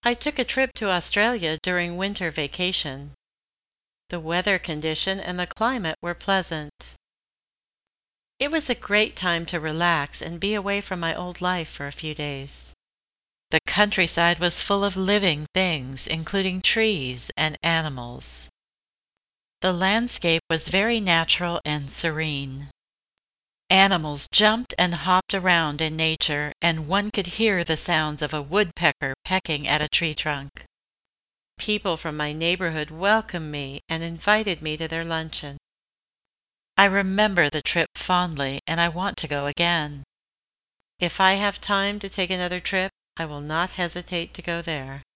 I took a trip to Australia during winter vacation. The weather condition and the climate were pleasant. It was a great time to relax and be away from my old life for a few days. The countryside was full of living things, including trees and animals. The landscape was very natural and serene. Animals jumped and hopped around in nature, and one could hear the sounds of a woodpecker pecking at a tree trunk. People from my neighborhood welcomed me and invited me to their luncheon. I remember the trip fondly, and I want to go again. If I have time to take another trip, I will not hesitate to go there.